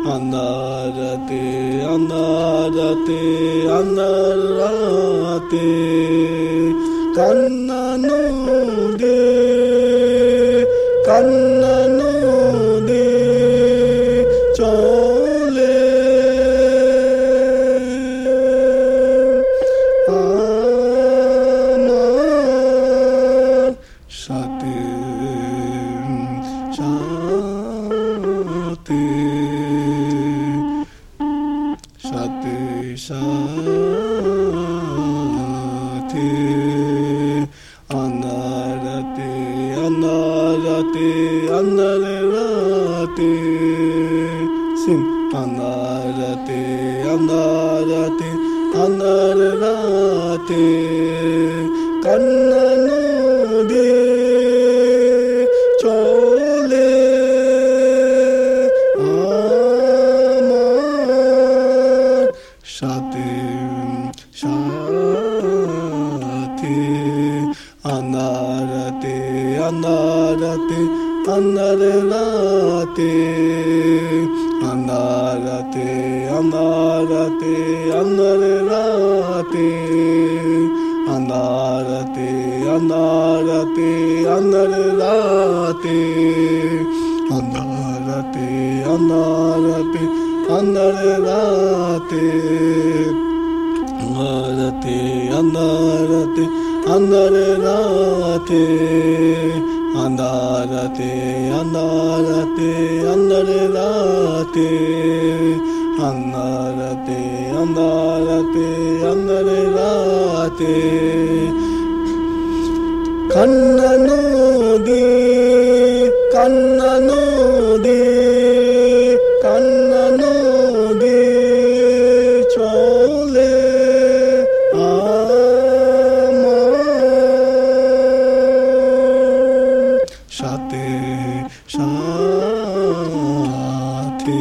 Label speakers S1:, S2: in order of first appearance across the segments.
S1: আন্ধারাতে আন্ধারাতে আন্ধারাতে কান্না নদে কান্না নদে চলে আমার সাথে সাথে সাথে সাথে আন্ধারাতে আন্ধারাতে আন্ধারে রাতে সিং আন্ধারাতে আন্ধারাতে আন্ধারে রাতে কান্না নদী চলে আমার সাথে সাথে আন্ধারাতে আন্ধারাতে আন্ধারে রাতে আন্ধারাতে আন্ধারাতে আন্ধারে রাতে আন্ধারাতে আন্ধারাতে আন্ধারে রাতে আন্ধারাতে আন্ধারাতে আন্ধারে রাতে আন্ধারাতে আন্ধারাতে আন্ধারে রাতে আন্ধারাতে আন্ধারাতে আন্ধারে রাতে আন্ধারাতে আন্ধারাতে আন্ধারে রাতে কান্না নদী কান্না নদী কান্না নদী চলে আমার সাথে সাথে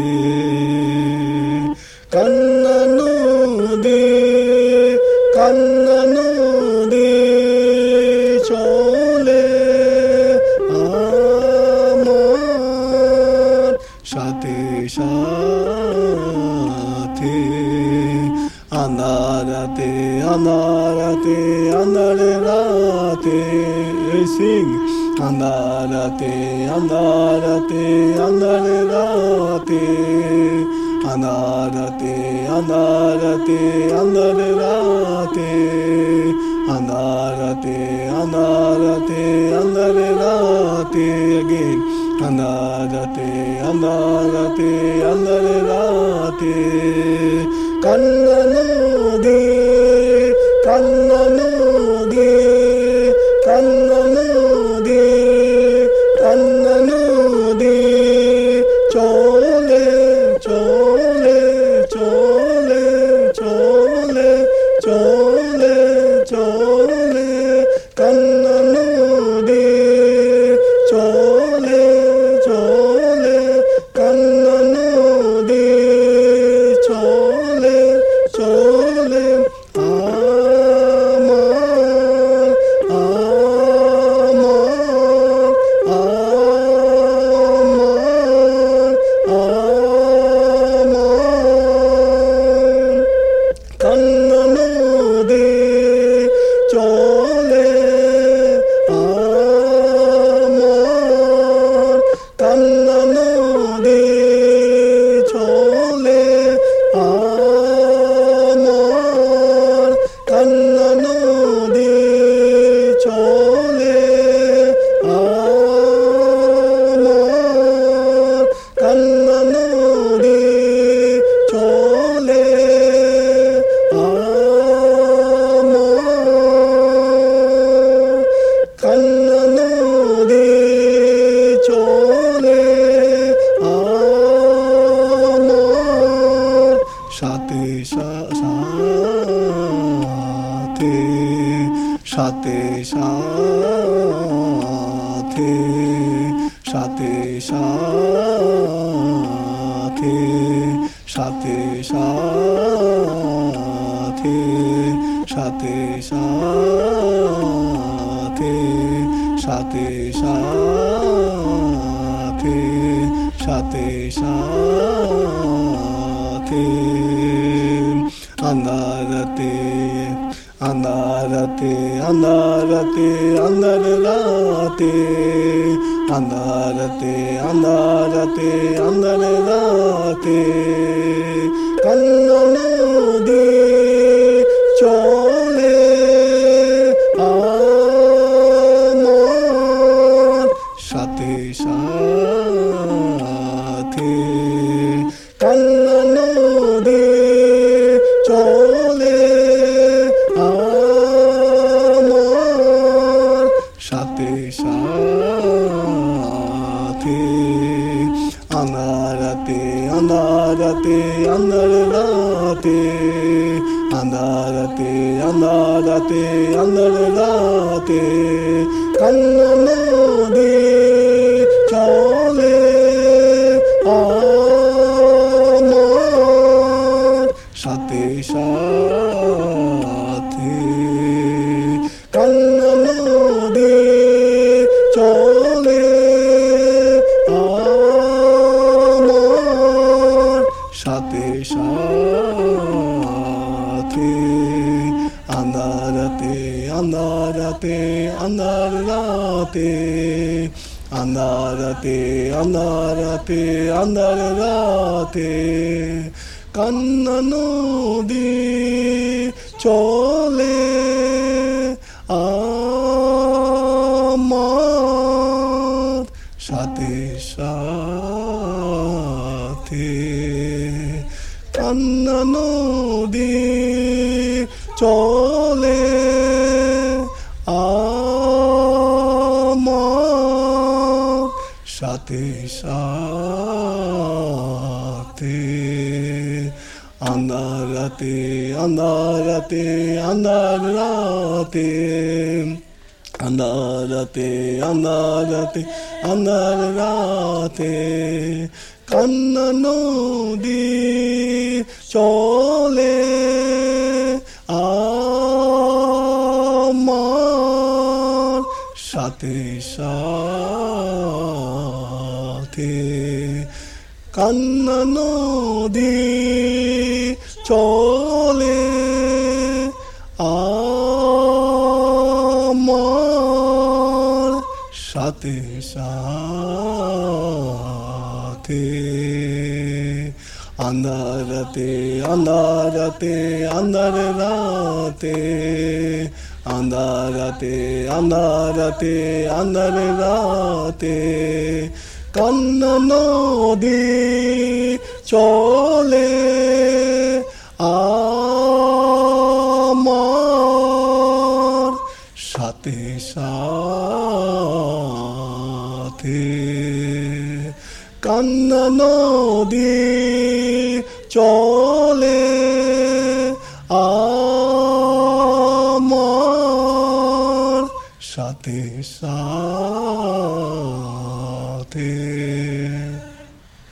S1: কান্না নদী কান্না নদী চলে আমার সাথে সাথে আন্ধারাতে আন্ধারাতে আন্ধারে রাতে সিং আন্ধারাতে আন্ধারাতে আন্ধারে রাতে আন্ধারাতে আন্ধারাতে আন্ধারে রাতে আন্ধারাতে আন্ধারাতে আন্ধারে রাতে again আন্ধারাতে আন্ধারাতে আন্ধারে রাতে কান্না নদী কান্না নদী কান্না নদী কান্না নদী চলে চলে চলে চলে চলে চলে কান্না নদী চলে চলে কান্না নদী চলে চলে আমার আমার আমার আমার কান্না নদী চলে আমার কান্না নদী চলে আমার কান্না নদী চলে আমার কান্না নদী চলে আমার কান্না নদী চলে আমার সাথে সাথে সাথে সাথে সাথে সাথে সাথে সাথে সাথে সাথে সাথে সাথে সাথে সাথে আন্ধারাতে আন্ধারাতে আন্ধারাতে আন্ধার রাতে আন্ধারাতে আন্ধারাতে আন্ধার রাতে কান্না নদী চলে আমার সাথে সাথে কান্না নদী চলে আমার সাথে সাথে আন্ধারাতে আন্ধারাতে আন্ধার রাতে আন্ধারাতে আন্ধারাতে আন্ধার রাতে কান্না নদী চলে আমার সাথে সাথে কান্না নদী চলে আমার সাথে সাথে আন্ধারাতে আন্ধারাতে আন্ধার রাতে আন্ধারাতে আন্ধারাতে আন্ধার রাতে কান্না নদী চলে আমার সাথে সাথে কান্না নদী চলে আমার সাথে সাথে আন্ধারাতে আন্ধারাতে আন্ধার রাতে আন্ধারাতে আন্ধারাতে আন্ধার রাতে কান্না নদী চলে আমার সাথে সাথে কান্না নদী চলে আমার সাথে সাথে আন্ধারাতে আন্ধারাতে আন্ধার রাতে আন্ধারাতে আন্ধারাতে আন্ধার রাতে কান্না নদী চলে আমার সাথে সাথে কান্না নদী চলে আমার সাথে সাথে